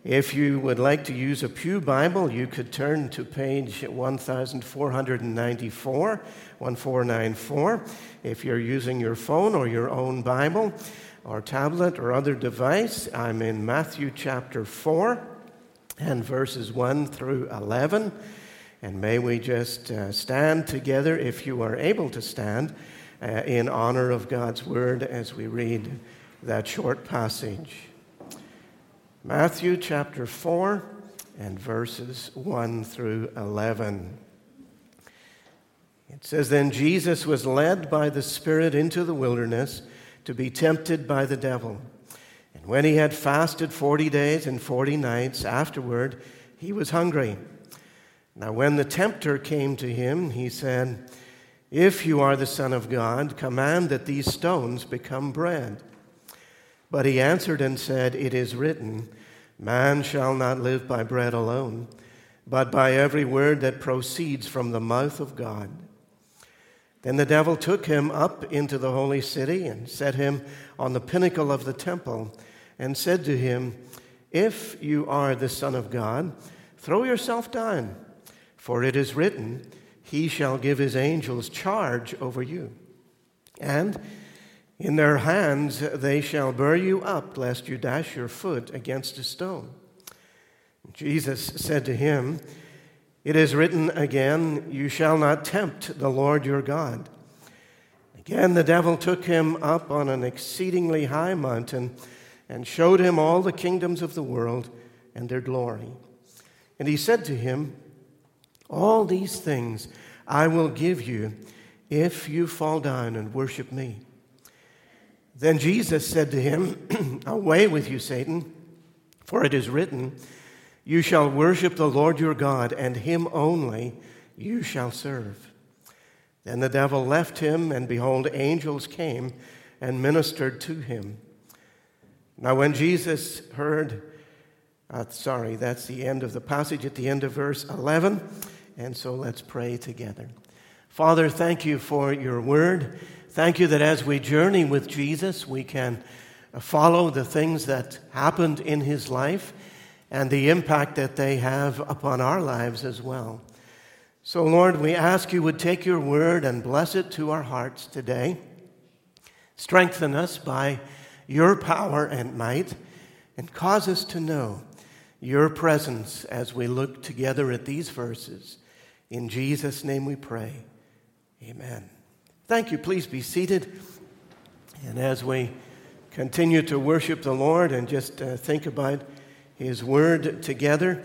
If you would like to use a Pew Bible, you could turn to page 1494, 1494. If you're using your phone or your own Bible or tablet or other device, I'm in Matthew chapter 4 and verses 1 through 11. And may we just stand together, if you are able to stand, in honor of God's Word as we read that short passage. Matthew chapter 4 and verses 1 through 11. It says, "Then Jesus was led by the Spirit into the wilderness to be tempted by the devil. And when he had fasted 40 days and 40 nights, afterward he was hungry. Now when the tempter came to him, he said, 'If you are the Son of God, command that these stones become bread.' But he answered and said, 'It is written, man shall not live by bread alone, but by every word that proceeds from the mouth of God.' Then the devil took him up into the holy city and set him on the pinnacle of the temple and said to him, 'If you are the Son of God, throw yourself down, for it is written, He shall give His angels charge over you. And in their hands they shall bear you up, lest you dash your foot against a stone.' Jesus said to him, 'It is written again, you shall not tempt the Lord your God.' Again the devil took him up on an exceedingly high mountain and showed him all the kingdoms of the world and their glory. And he said to him, 'All these things I will give you if you fall down and worship me.' Then Jesus said to him, 'Away with you, Satan, for it is written, you shall worship the Lord your God, and Him only you shall serve.' Then the devil left him, and behold, angels came and ministered to him. Now when Jesus heard, that's the end of the passage at the end of verse 11. And so let's pray together. Father, thank you for your word. Thank you that as we journey with Jesus, we can follow the things that happened in his life and the impact that they have upon our lives as well. So, Lord, we ask you would take your word and bless it to our hearts today. Strengthen us by your power and might, and cause us to know your presence as we look together at these verses. In Jesus' name we pray. Amen. Thank you. Please be seated. And as we continue to worship the Lord and just think about his word together,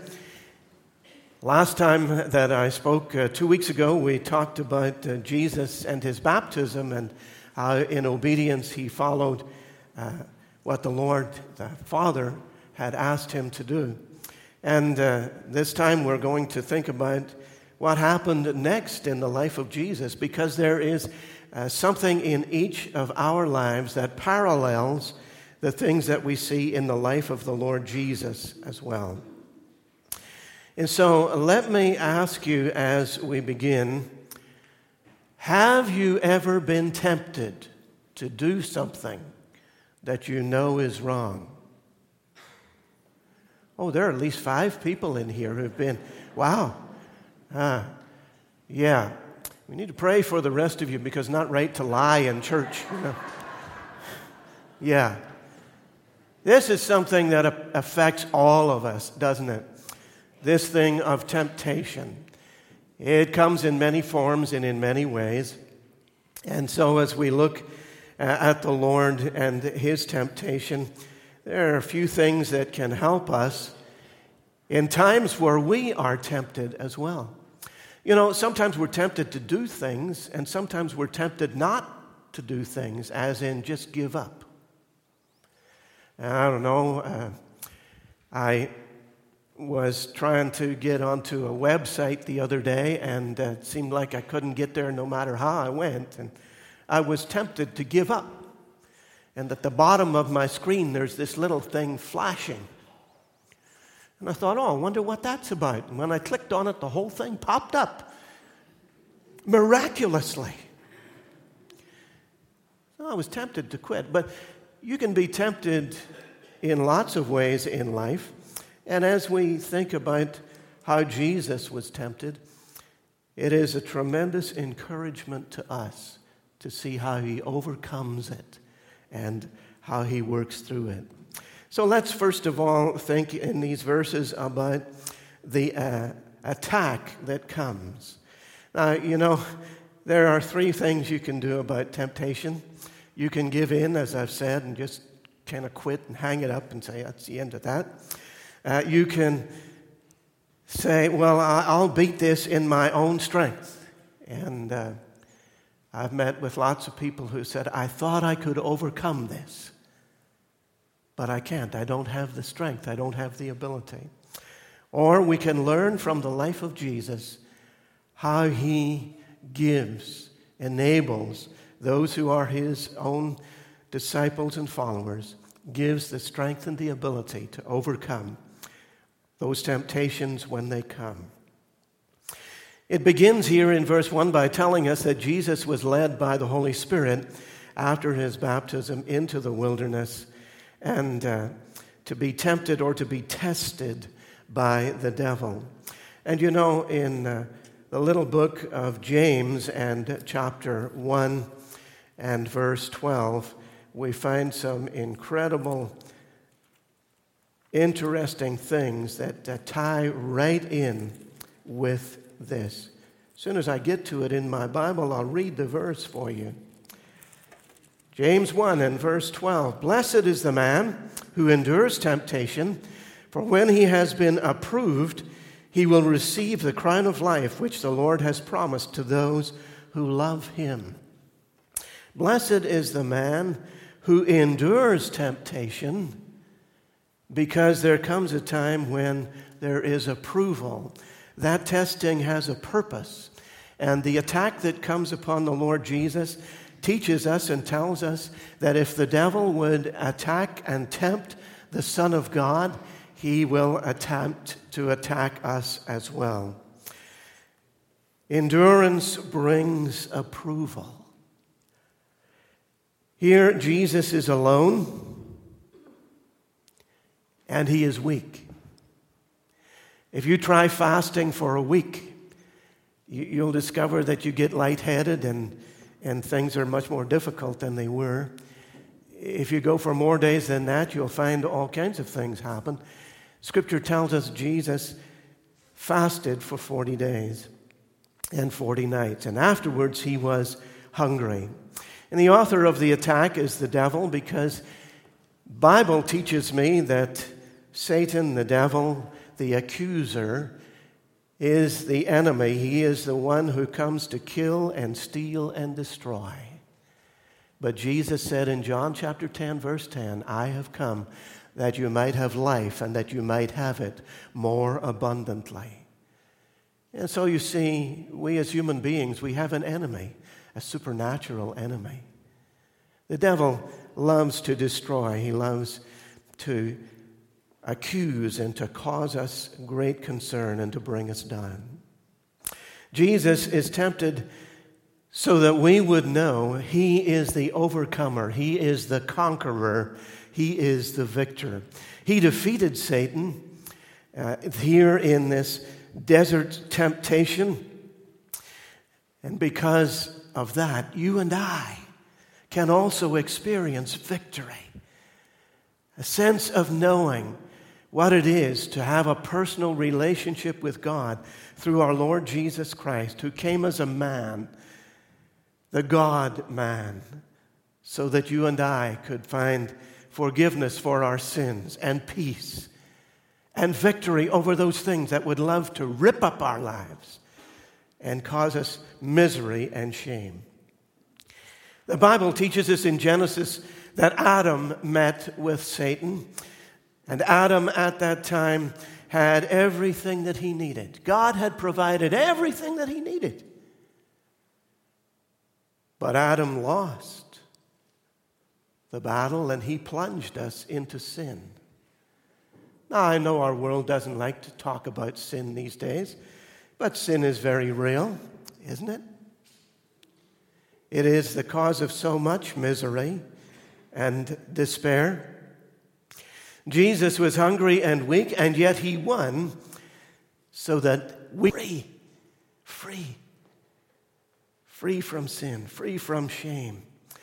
last time that I spoke 2 weeks ago, we talked about Jesus and his baptism and how in obedience he followed what the Lord, the Father, had asked him to do. And this time we're going to think about what happened next in the life of Jesus, because there is something in each of our lives that parallels the things that we see in the life of the Lord Jesus as well. And so let me ask you as we begin, have you ever been tempted to do something that you know is wrong? Oh, there are at least 5 people in here who've been, wow. Yeah. We need to pray for the rest of you because not right to lie in church. You know? Yeah. This is something that affects all of us, doesn't it? This thing of temptation. It comes in many forms and in many ways. And so as we look at the Lord and his temptation, there are a few things that can help us in times where we are tempted as well. You know, sometimes we're tempted to do things, and sometimes we're tempted not to do things, as in just give up. I don't know, I was trying to get onto a website the other day, and it seemed like I couldn't get there no matter how I went, and I was tempted to give up. And at the bottom of my screen, there's this little thing flashing. And I thought, I wonder what that's about. And when I clicked on it, the whole thing popped up miraculously. So I was tempted to quit. But you can be tempted in lots of ways in life. And as we think about how Jesus was tempted, it is a tremendous encouragement to us to see how he overcomes it and how he works through it. So let's first of all think in these verses about the attack that comes. Now, there are three things you can do about temptation. You can give in, as I've said, and just kind of quit and hang it up and say, that's the end of that. You can say, well, I'll beat this in my own strength. And I've met with lots of people who said, I thought I could overcome this, but I can't. I don't have the strength. I don't have the ability. Or we can learn from the life of Jesus how he gives, enables those who are his own disciples and followers, gives the strength and the ability to overcome those temptations when they come. It begins here in verse 1 by telling us that Jesus was led by the Holy Spirit after his baptism into the wilderness and to be tempted or to be tested by the devil. And you know, in the little book of James and chapter 1 and verse 12, we find some incredible, interesting things that tie right in with this. As soon as I get to it in my Bible, I'll read the verse for you. James 1 and verse 12, "Blessed is the man who endures temptation, for when he has been approved, he will receive the crown of life which the Lord has promised to those who love him." Blessed is the man who endures temptation, because there comes a time when there is approval. That testing has a purpose. And the attack that comes upon the Lord Jesus teaches us and tells us that if the devil would attack and tempt the Son of God, he will attempt to attack us as well. Endurance brings approval. Here, Jesus is alone, and he is weak. If you try fasting for a week, you'll discover that you get lightheaded and things are much more difficult than they were. If you go for more days than that, you'll find all kinds of things happen. Scripture tells us Jesus fasted for 40 days and 40 nights, and afterwards he was hungry. And the author of the attack is the devil, because Bible teaches me that Satan, the devil, the accuser, is the enemy. He is the one who comes to kill and steal and destroy. But Jesus said in John chapter 10, verse 10, "I have come that you might have life and that you might have it more abundantly." And so you see, we as human beings, we have an enemy, a supernatural enemy. The devil loves to destroy. He loves to accuse and to cause us great concern and to bring us down. Jesus is tempted so that we would know he is the overcomer, he is the conqueror, he is the victor. He defeated Satan here in this desert temptation, and because of that, you and I can also experience victory, a sense of knowing what it is to have a personal relationship with God through our Lord Jesus Christ, who came as a man, the God-man, so that you and I could find forgiveness for our sins and peace and victory over those things that would love to rip up our lives and cause us misery and shame. The Bible teaches us in Genesis that Adam met with Satan. And Adam at that time had everything that he needed. God had provided everything that he needed. But Adam lost the battle and he plunged us into sin. Now, I know our world doesn't like to talk about sin these days, but sin is very real, isn't it? It is the cause of so much misery and despair. Jesus was hungry and weak, and yet he won so that we free from sin, free from shame.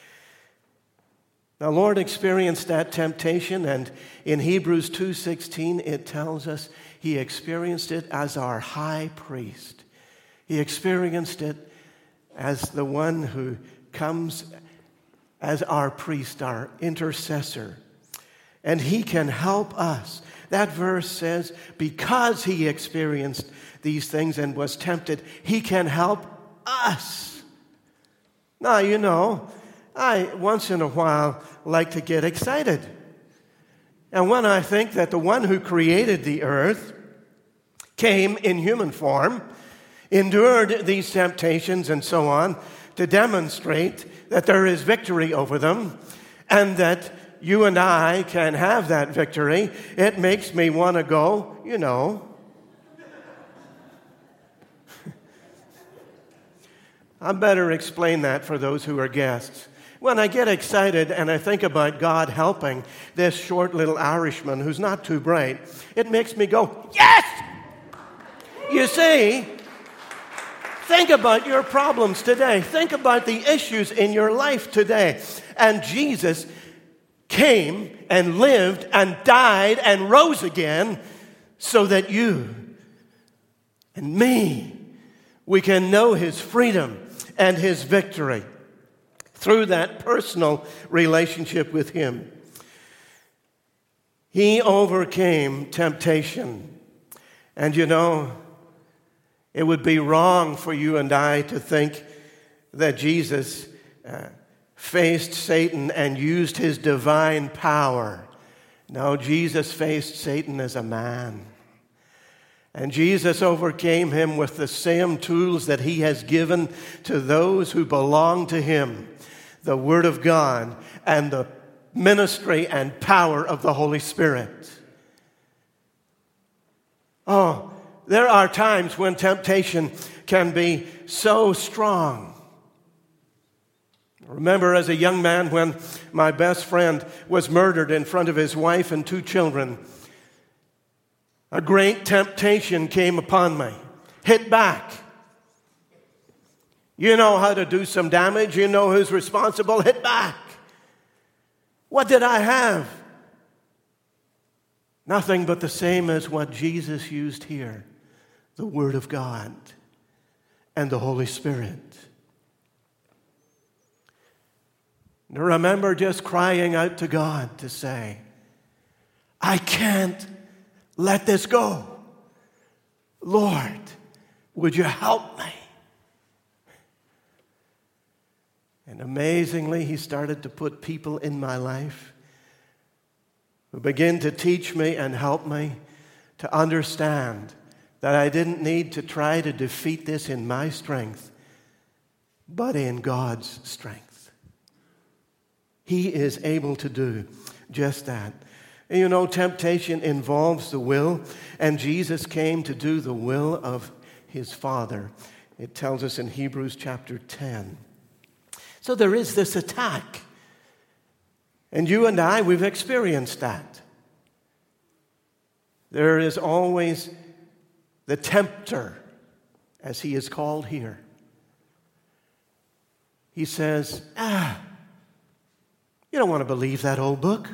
The Lord experienced that temptation, and in Hebrews 2:16 it tells us he experienced it as our high priest. He experienced it as the one who comes as our priest, our intercessor. And he can help us. That verse says, because he experienced these things and was tempted, he can help us. Now, you know, I once in a while like to get excited. And when I think that the one who created the earth came in human form, endured these temptations and so on, to demonstrate that there is victory over them, and that you and I can have that victory, it makes me want to go, you know. I better explain that for those who are guests. When I get excited and I think about God helping this short little Irishman who's not too bright, it makes me go, yes! You see, think about your problems today. Think about the issues in your life today. And Jesus came and lived and died and rose again so that you and me, we can know his freedom and his victory through that personal relationship with him. He overcame temptation. And you know, it would be wrong for you and I to think that Jesus faced Satan and used his divine power. No, Jesus faced Satan as a man. And Jesus overcame him with the same tools that he has given to those who belong to him, the Word of God and the ministry and power of the Holy Spirit. Oh, there are times when temptation can be so strong. I remember as a young man when my best friend was murdered in front of his wife and 2 children. A great temptation came upon me. Hit back. You know how to do some damage. You know who's responsible. Hit back. What did I have? Nothing but the same as what Jesus used here. The Word of God and the Holy Spirit. And I remember just crying out to God to say, I can't let this go. Lord, would you help me? And amazingly, he started to put people in my life who began to teach me and help me to understand that I didn't need to try to defeat this in my strength, but in God's strength. He is able to do just that. And you know, temptation involves the will, and Jesus came to do the will of his Father. It tells us in Hebrews chapter 10. So there is this attack. And you and I, we've experienced that. There is always the tempter, as he is called here. He says, you don't want to believe that old book.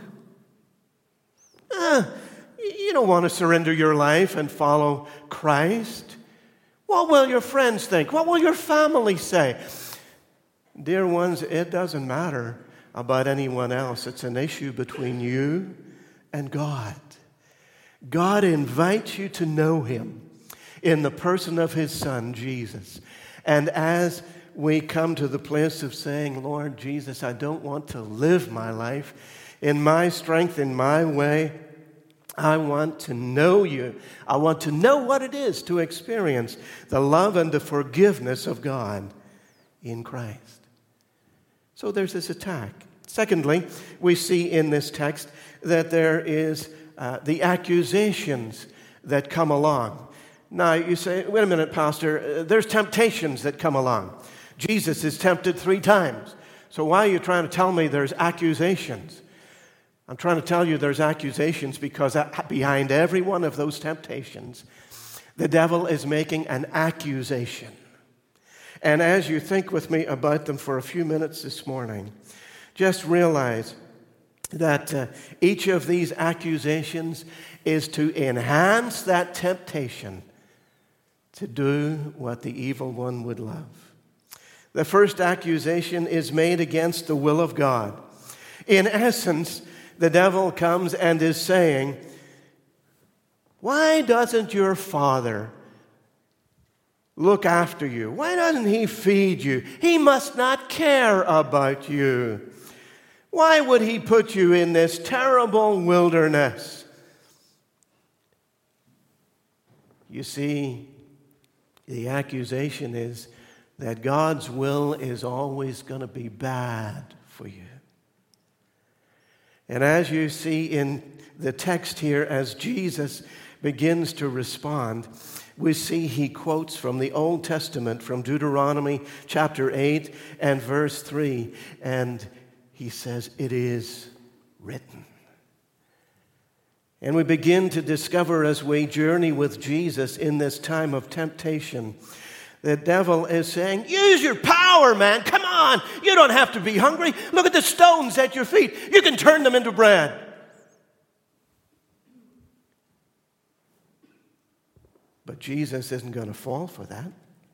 You don't want to surrender your life and follow Christ. What will your friends think? What will your family say? Dear ones, it doesn't matter about anyone else. It's an issue between you and God. God invites you to know him in the person of his Son, Jesus. And as we come to the place of saying, Lord Jesus, I don't want to live my life in my strength, in my way. I want to know you. I want to know what it is to experience the love and the forgiveness of God in Christ. So there's this attack. Secondly, we see in this text that there is the accusations that come along. Now, you say, wait a minute, Pastor, there's temptations that come along. Jesus is tempted 3 times. So why are you trying to tell me there's accusations? I'm trying to tell you there's accusations because behind every one of those temptations, the devil is making an accusation. And as you think with me about them for a few minutes this morning, just realize that each of these accusations is to enhance that temptation to do what the evil one would love. The first accusation is made against the will of God. In essence, the devil comes and is saying, why doesn't your Father look after you? Why doesn't He feed you? He must not care about you. Why would He put you in this terrible wilderness? You see, the accusation is that God's will is always going to be bad for you. And as you see in the text here, as Jesus begins to respond, we see he quotes from the Old Testament, from Deuteronomy chapter 8 and verse 3, and he says, "It is written." And we begin to discover as we journey with Jesus in this time of temptation, the devil is saying, use your power, man. Come on. You don't have to be hungry. Look at the stones at your feet. You can turn them into bread. But Jesus isn't going to fall for that.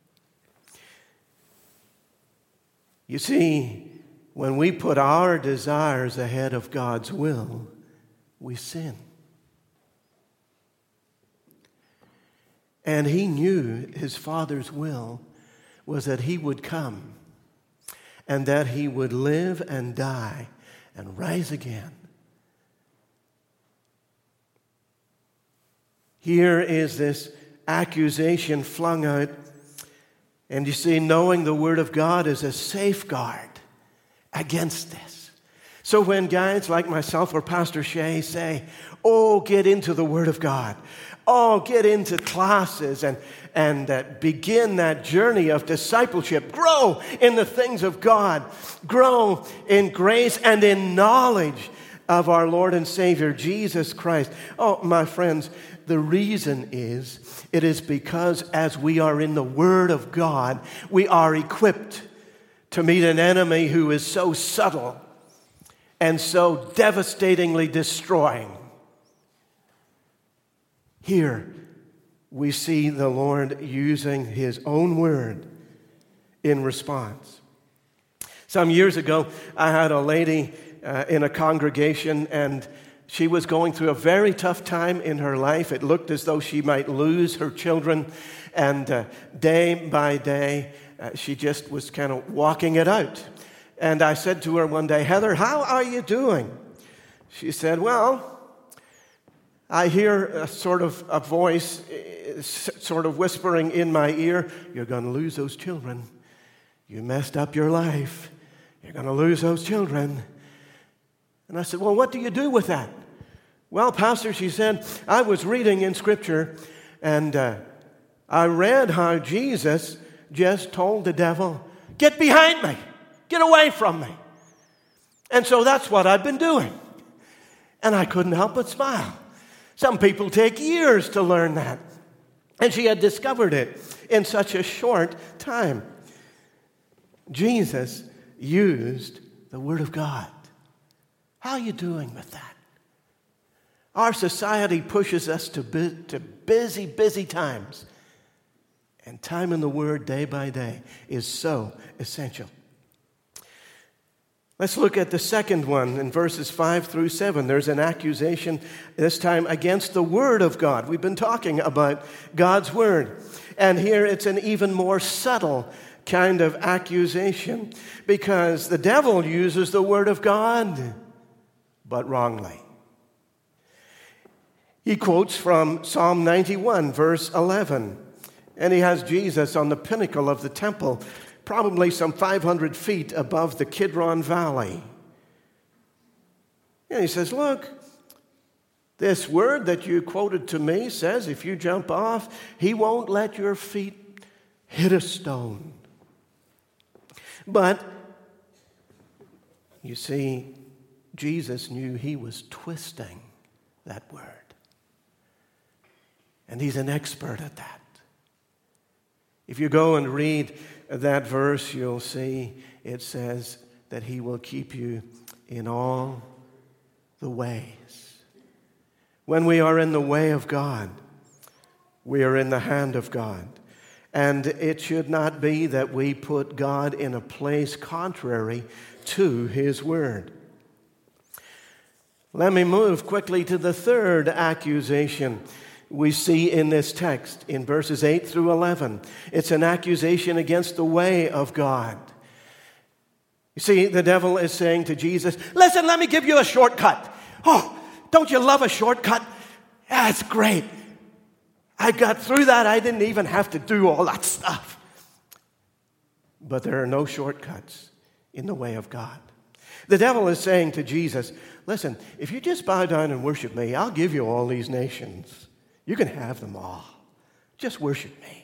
You see, when we put our desires ahead of God's will, we sin. And he knew his Father's will was that he would come and that he would live and die and rise again. Here is this accusation flung out. And you see, knowing the Word of God is a safeguard against this. So when guys like myself or Pastor Shay say, oh, get into the Word of God. Oh, get into classes and begin that journey of discipleship. Grow in the things of God. Grow in grace and in knowledge of our Lord and Savior, Jesus Christ. Oh, my friends, the reason is, it is because as we are in the Word of God, we are equipped to meet an enemy who is so subtle and so devastatingly destroying. Here, we see the Lord using His own word in response. Some years ago, I had a lady in a congregation, and she was going through a very tough time in her life. It looked as though she might lose her children, and day by day, she just was kind of walking it out. And I said to her one day, Heather, how are you doing? She said, well, I hear a voice sort of whispering in my ear, you're going to lose those children. You messed up your life. You're going to lose those children. And I said, well, what do you do with that? Well, Pastor, she said, I was reading in Scripture, and I read how Jesus just told the devil, get behind me. Get away from me. And so that's what I've been doing. And I couldn't help but smile. Some people take years to learn that. And she had discovered it in such a short time. Jesus used the Word of God. How are you doing with that? Our society pushes us to busy times. And time in the Word day by day is so essential. Let's look at the second one in verses 5 through 7. There's an accusation, this time against the Word of God. We've been talking about God's Word. And here it's an even more subtle kind of accusation because the devil uses the Word of God, but wrongly. He quotes from Psalm 91, verse 11. And he has Jesus on the pinnacle of the temple, probably some 500 feet above the Kidron Valley. And he says, look, this word that you quoted to me says if you jump off, he won't let your feet hit a stone. But, you see, Jesus knew he was twisting that word. And he's an expert at that. If you go and read that verse, you'll see it says that he will keep you in all the ways. When we are in the way of God, we are in the hand of God. And it should not be that we put God in a place contrary to his word. Let me move quickly to the third accusation we see in this text in verses 8 through 11. It's an accusation against the way of God. You see, the devil is saying to Jesus, listen, let me give you a shortcut. Oh, don't you love a shortcut? That's great. I got through that. I didn't even have to do all that stuff. But there are no shortcuts in the way of God. The devil is saying to Jesus, listen, if you just bow down and worship me, I'll give you all these nations. You can have them all. Just worship me.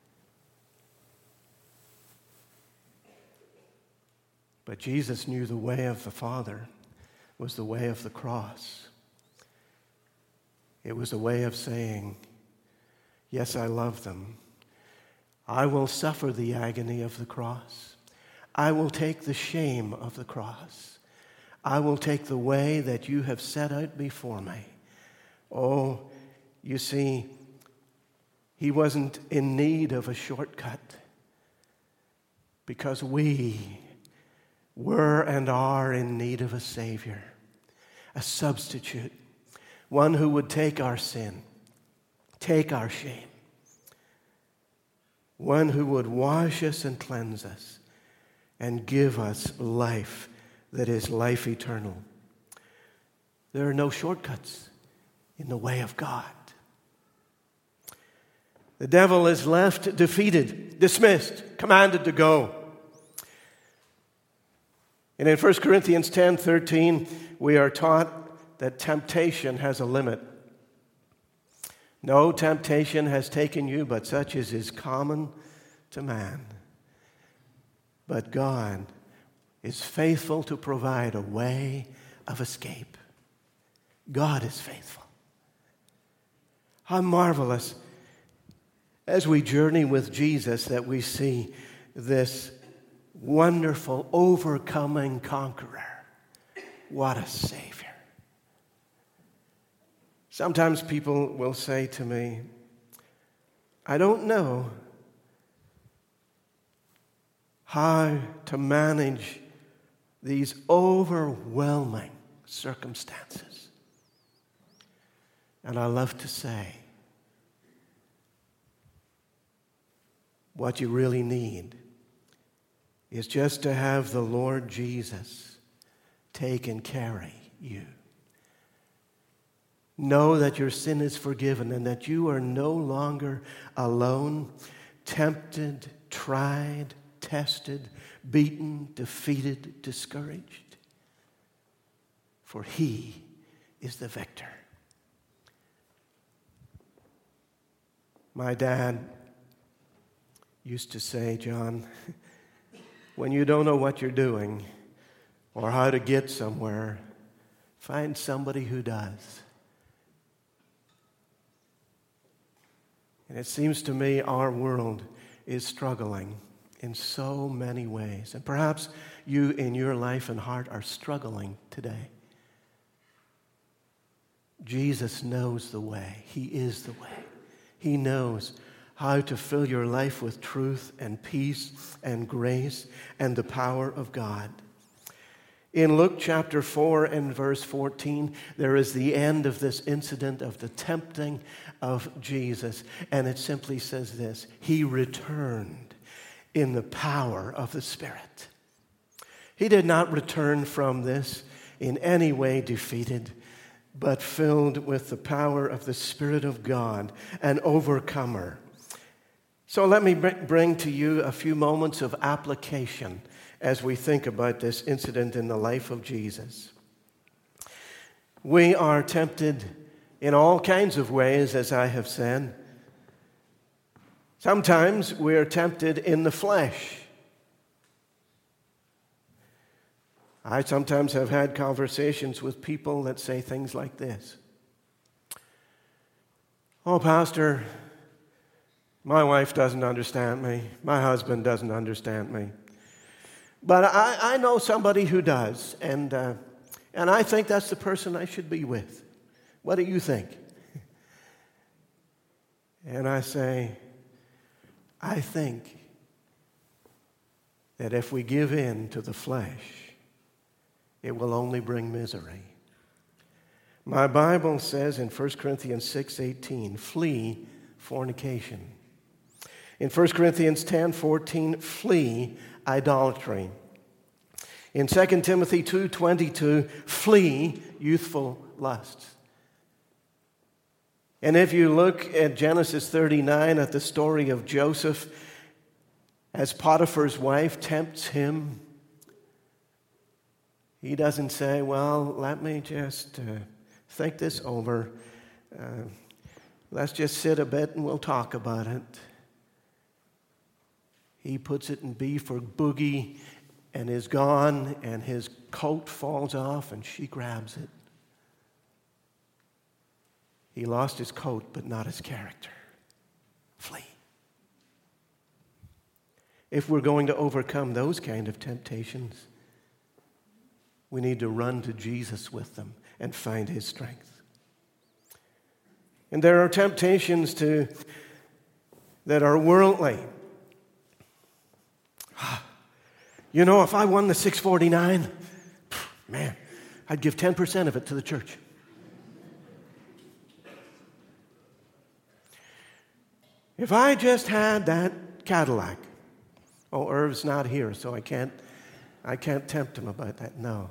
But Jesus knew the way of the Father was the way of the cross. It was the way of saying, yes, I love them. I will suffer the agony of the cross. I will take the shame of the cross. I will take the way that you have set out before me. Oh, you see, he wasn't in need of a shortcut because we were and are in need of a Savior, a substitute, one who would take our sin, take our shame, one who would wash us and cleanse us and give us life that is life eternal. There are no shortcuts in the way of God. The devil is left defeated, dismissed, commanded to go. And in 1 Corinthians 10:13, we are taught that temptation has a limit. No temptation has taken you, but such as is common to man. But God is faithful to provide a way of escape. God is faithful. How marvelous as we journey with Jesus that we see this wonderful, overcoming conqueror. What a Savior. Sometimes people will say to me, I don't know how to manage these overwhelming circumstances. And I love to say, what you really need is just to have the Lord Jesus take and carry you. Know that your sin is forgiven and that you are no longer alone, tempted, tried, tested, beaten, defeated, discouraged. For he is the victor. My dad used to say, John, when you don't know what you're doing or how to get somewhere, find somebody who does. And it seems to me our world is struggling in so many ways. And perhaps you in your life and heart are struggling today. Jesus knows the way. He is the way. He knows how to fill your life with truth and peace and grace and the power of God. In Luke chapter 4 and verse 14, there is the end of this incident of the tempting of Jesus. And it simply says this: he returned in the power of the Spirit. He did not return from this in any way defeated, but filled with the power of the Spirit of God, an overcomer. So let me bring to you a few moments of application as we think about this incident in the life of Jesus. We are tempted in all kinds of ways, as I have said. Sometimes we are tempted in the flesh. I sometimes have had conversations with people that say things like this. Oh, Pastor, my wife doesn't understand me. My husband doesn't understand me. But I know somebody who does, and I think that's the person I should be with. What do you think? And I say, I think that if we give in to the flesh, it will only bring misery. My Bible says in 1 Corinthians 6:18, flee fornication. In 1 Corinthians 10:14, flee idolatry. In 2 Timothy 2:22, flee youthful lusts. And if you look at Genesis 39, at the story of Joseph, as Potiphar's wife tempts him, he doesn't say, well, let me just think this over. Let's just sit a bit and we'll talk about it. He puts it in B for boogie and is gone, and his coat falls off and she grabs it. He lost his coat, but not his character. Flee. If we're going to overcome those kind of temptations, we need to run to Jesus with them and find his strength. And there are temptations that are worldly. You know, if I won the 649, man, I'd give 10% of it to the church. If I just had that Cadillac. Oh, Irv's not here, so I can't tempt him about that. No.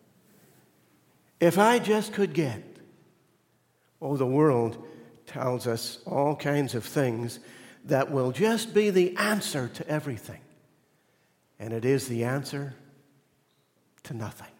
If I just could get, the world tells us all kinds of things that will just be the answer to everything. And it is the answer to nothing.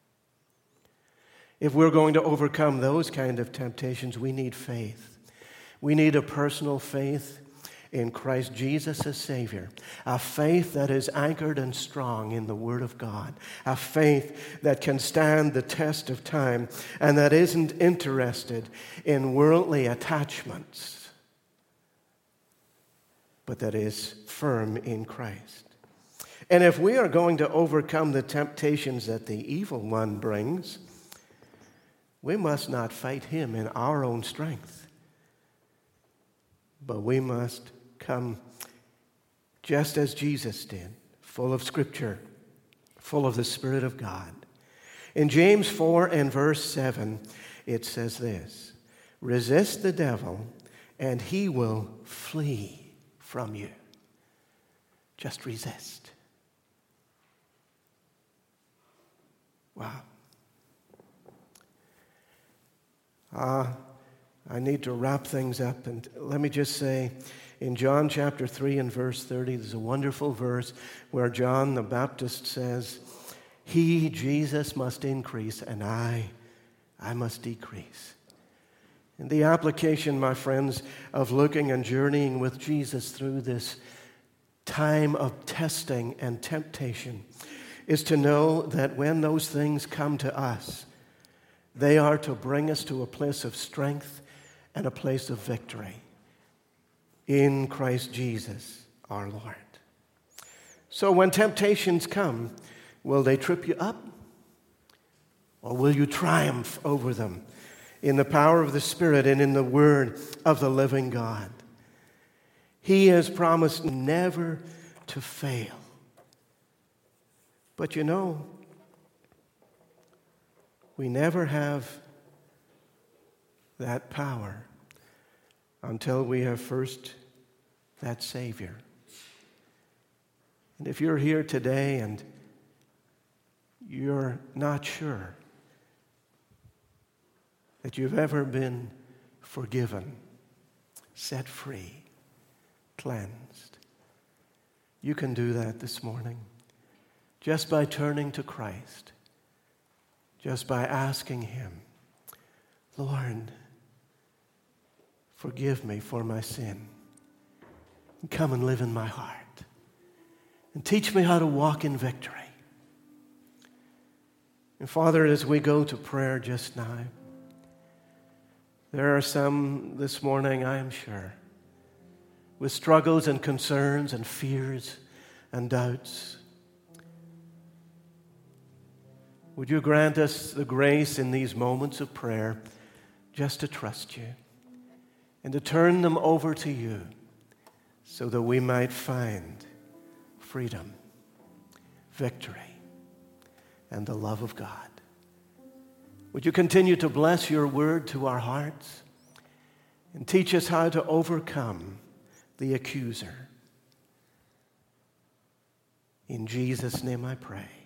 If we're going to overcome those kind of temptations, we need faith. We need a personal faith in Christ Jesus as Savior, a faith that is anchored and strong in the Word of God, a faith that can stand the test of time and that isn't interested in worldly attachments, but that is firm in Christ. And if we are going to overcome the temptations that the evil one brings, we must not fight him in our own strength, but we must come just as Jesus did, full of Scripture, full of the Spirit of God. In James 4 and verse 7, it says this, resist the devil and he will flee from you. Just resist. Wow. I need to wrap things up, and let me just say, in John chapter 3 and verse 30, there's a wonderful verse where John the Baptist says, he, Jesus, must increase, and I must decrease. And the application, my friends, of looking and journeying with Jesus through this time of testing and temptation is to know that when those things come to us, they are to bring us to a place of strength and a place of victory in Christ Jesus our Lord. So when temptations come, will they trip you up? Or will you triumph over them in the power of the Spirit and in the Word of the living God? He has promised never to fail. But you know, we never have that power until we have first that Savior. And if you're here today and you're not sure that you've ever been forgiven, set free, cleansed, you can do that this morning just by turning to Christ, just by asking Him, Lord, forgive me for my sin. And come and live in my heart. And teach me how to walk in victory. And Father, as we go to prayer just now, there are some this morning, I am sure, with struggles and concerns and fears and doubts. Would you grant us the grace in these moments of prayer just to trust you and to turn them over to you so that we might find freedom, victory, and the love of God. Would you continue to bless your word to our hearts and teach us how to overcome the accuser. In Jesus' name I pray.